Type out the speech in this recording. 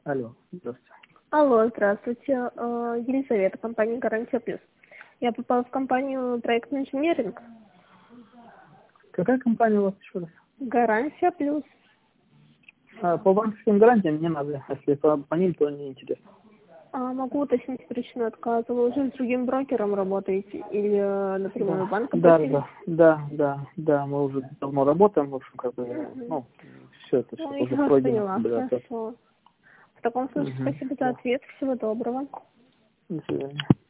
Алло, здравствуйте. Алло, здравствуйте. Елизавета, компания «Гарантия Плюс». Я попала в компанию «Проектный инженеринг». Какая компания у вас еще раз? «Гарантия Плюс». По банковским гарантиям не надо. Если по ним, то не интересно. Могу уточнить причину отказа. Вы уже с другим брокером работаете или напрямую банк обратились? Да, мы уже давно работаем, в общем, как бы, все это все Я уже вас пройдено. поняла, Да, хорошо. В таком случае спасибо за да. ответ. Всего доброго. До свидания.